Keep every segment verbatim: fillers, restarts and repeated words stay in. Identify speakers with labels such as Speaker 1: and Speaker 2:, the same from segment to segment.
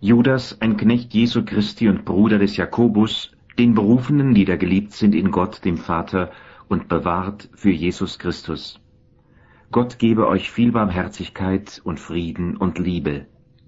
Speaker 1: Judas, ein Knecht Jesu Christi und Bruder des Jakobus, den Berufenen, die da geliebt sind in Gott, dem Vater, und bewahrt für Jesus Christus. Gott gebe euch viel Barmherzigkeit und Frieden und Liebe.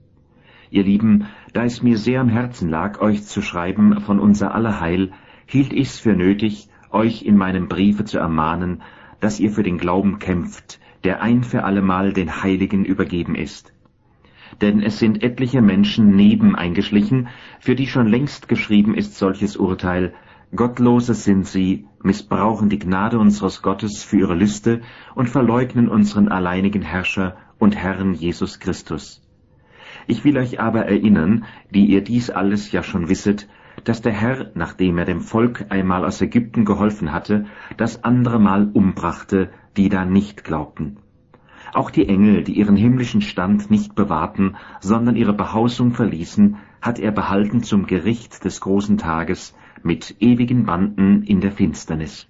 Speaker 1: Ihr Lieben, da es mir sehr am Herzen lag, euch zu schreiben von unser aller Heil, hielt ich's für nötig, euch in meinem Briefe zu ermahnen, dass ihr für den Glauben kämpft, der ein für allemal den Heiligen übergeben ist. Denn es sind etliche Menschen neben eingeschlichen, für die schon längst geschrieben ist solches Urteil: Gottlose sind sie, missbrauchen die Gnade unseres Gottes für ihre Lüste und verleugnen unseren alleinigen Herrscher und Herrn Jesus Christus. Ich will euch aber erinnern, die ihr dies alles ja schon wisset, dass der Herr, nachdem er dem Volk einmal aus Ägypten geholfen hatte, das andere Mal umbrachte, die da nicht glaubten. Auch die Engel, die ihren himmlischen Stand nicht bewahrten, sondern ihre Behausung verließen, hat er behalten zum Gericht des großen Tages mit ewigen Banden in der Finsternis.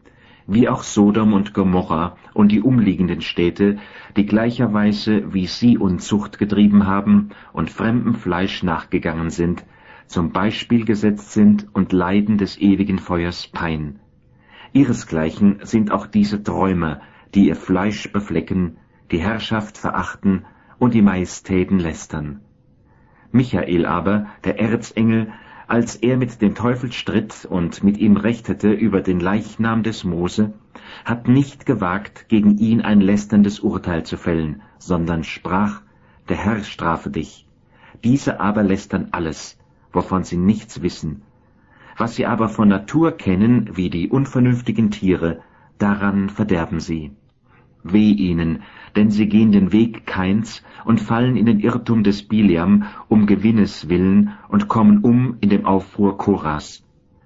Speaker 1: Wie auch Sodom und Gomorra und die umliegenden Städte, die gleicherweise wie sie Unzucht getrieben haben und fremdem Fleisch nachgegangen sind, zum Beispiel gesetzt sind und leiden des ewigen Feuers Pein. Ihresgleichen sind auch diese Träumer, die ihr Fleisch beflecken, die Herrschaft verachten und die Majestäten lästern. Michael aber, der Erzengel, als er mit dem Teufel stritt und mit ihm rechtete über den Leichnam des Mose, hat nicht gewagt, gegen ihn ein lästerndes Urteil zu fällen, sondern sprach: Der Herr strafe dich. Diese aber lästern alles, wovon sie nichts wissen. Was sie aber von Natur kennen, wie die unvernünftigen Tiere, daran verderben sie. Weh ihnen, denn sie gehen den Weg Kains und fallen in den Irrtum des Biliam um Gewinnes willen und kommen um in dem Aufruhr Koras.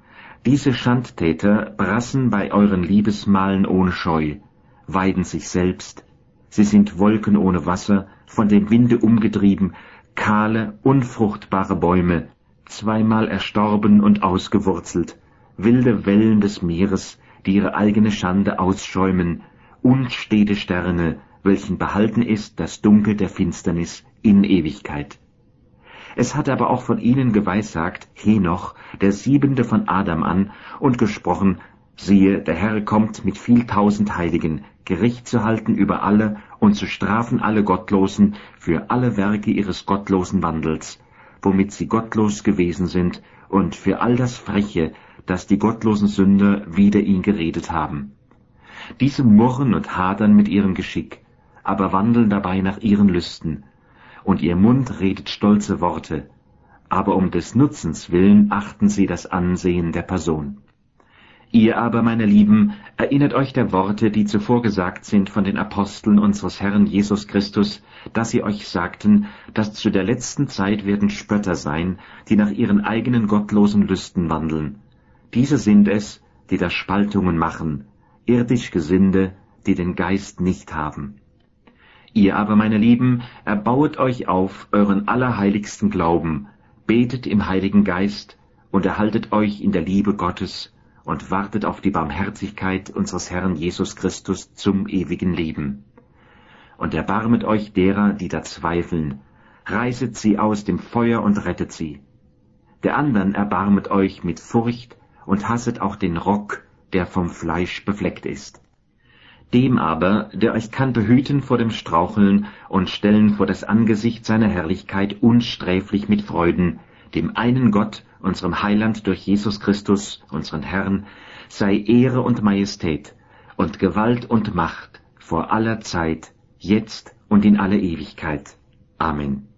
Speaker 1: Diese Schandtäter brassen bei euren Liebesmahlen ohne Scheu, weiden sich selbst, sie sind Wolken ohne Wasser, von dem Winde umgetrieben, kahle, unfruchtbare Bäume, zweimal erstorben und ausgewurzelt, wilde Wellen des Meeres, die ihre eigene Schande ausschäumen, unstete Sterne, welchen behalten ist das Dunkel der Finsternis in Ewigkeit. Es hat aber auch von ihnen geweissagt Henoch, der Siebente von Adam an, und gesprochen: Siehe, der Herr kommt mit viel tausend Heiligen, Gericht zu halten über alle und zu strafen alle Gottlosen für alle Werke ihres gottlosen Wandels, womit sie gottlos gewesen sind, und für all das Freche, das die gottlosen Sünder wider ihn geredet haben. Diese murren und hadern mit ihrem Geschick, aber wandeln dabei nach ihren Lüsten, und ihr Mund redet stolze Worte, aber um des Nutzens willen achten sie das Ansehen der Person. Ihr aber, meine Lieben, erinnert euch der Worte, die zuvor gesagt sind von den Aposteln unseres Herrn Jesus Christus, dass sie euch sagten, dass zu der letzten Zeit werden Spötter sein, die nach ihren eigenen gottlosen Lüsten wandeln. Diese sind es, die da Spaltungen machen, irdisch Gesinde, die den Geist nicht haben. Ihr aber, meine Lieben, erbauet euch auf euren allerheiligsten Glauben, betet im Heiligen Geist und erhaltet euch in der Liebe Gottes und wartet auf die Barmherzigkeit unseres Herrn Jesus Christus zum ewigen Leben. Und erbarmet euch derer, die da zweifeln, reißet sie aus dem Feuer und rettet sie. Der andern erbarmet euch mit Furcht und hasset auch den Rock, der vom Fleisch befleckt ist. Dem aber, der euch kann behüten vor dem Straucheln und stellen vor das Angesicht seiner Herrlichkeit unsträflich mit Freuden, dem einen Gott, unserem Heiland durch Jesus Christus, unseren Herrn, sei Ehre und Majestät und Gewalt und Macht vor aller Zeit, jetzt und in alle Ewigkeit. Amen.